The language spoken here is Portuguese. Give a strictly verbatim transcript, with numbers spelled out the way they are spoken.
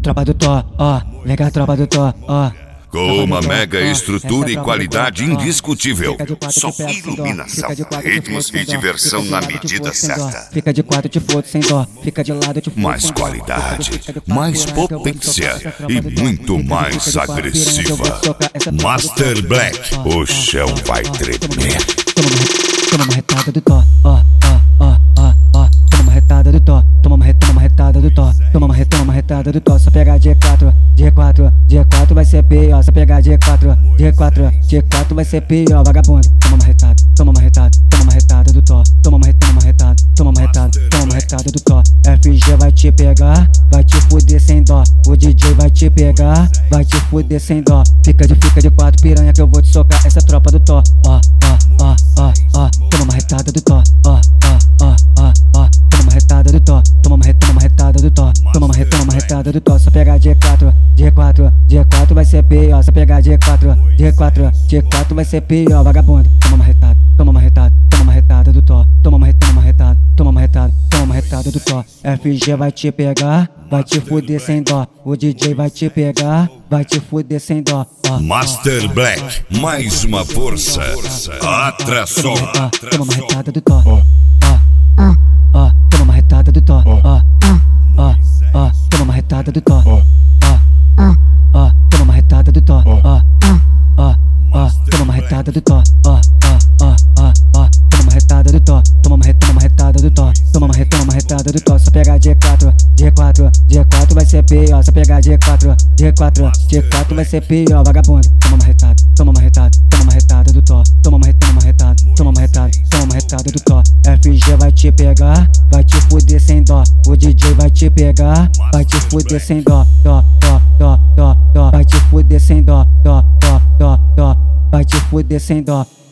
tropa do Tó, ó, vem cá, tropa do Tó, ó. Com uma mega estrutura e qualidade indiscutível. Som, iluminação, ritmos e diversão na medida certa. Fica de quatro, te foto sem dó. Fica de lado, te foto mais qualidade, mais potência e muito mais agressiva. Master Black, o chão vai tremer. Toma uma retada do Tó, ó, ó, ó, ó, ó. Toma uma retada do Tó, toma uma retada, uma retada do Tó. Toma uma retada, uma retada do Tó. Só pegar G quatro, G quatro, G quatro vai ser pior. Só pegar G quatro, G quatro, G quatro vai ser pior, vagabundo. Toma uma retada, toma uma retada, toma uma retada do Tó. Toma uma retada, uma retada, toma uma retada, toma uma retada do Tó. F G vai te pegar, vai te fuder sem dó. O D J vai te pegar, vai te fuder sem dó. Fica de, fica de quatro, piranha, que eu vou te socar essa tropa do Tó. Ó, ó, ó, ó, ó. Toma uma retada do Tó, ó, ó, ó, ó, ó. Toma uma retada do Tó, toma uma retada, uma retada do Tó. Toma uma retada, uma retada do Tó. Só pegar G quatro, G quatro, G quatro vai ser pior. Só pegar G quatro, G quatro, G quatro vai ser pior, vagabundo. Toma uma retada, toma uma retada, toma uma retada do Tó. Toma uma retada, uma retada, toma uma retada, toma uma retada do Tó. F G vai te pegar, vai te fuder sem dó. O D J vai te pegar, vai te fuder sem dó. Ó, Master Black, mais uma força. Atração. Toma uma retada do Tó. Ó, ó, ó, toma uma retada do Tó. Ó, ó, ó, toma uma retada do Tó. Ó, ó, toma uma retada do Tó. Ó, ó, ó, toma uma retada do Tó. Ó, ó, ó, ó, ó, toma uma retada do Tó. Toma uma retada, uma retada do Tó. Toma uma retada, uma retada do Tó. Só pegar G quatro, G quatro, G quatro vai ser pior. Só pegar G quatro, G quatro, G quatro vai ser pior, vagabundo. Toma uma retada, toma uma retada, toma uma retada do Tó. Toma uma retada, uma retada, toma uma retada, toma uma retada do Tó. F G vai te pegar, vai te fuder sem dó. O D J vai te pegar, vai te fuder sem dó. Dó, dó, dó, dó, dó. Vai te fuder sem dó. Dó, dó, dó, dó. Vai te fuder sem dó.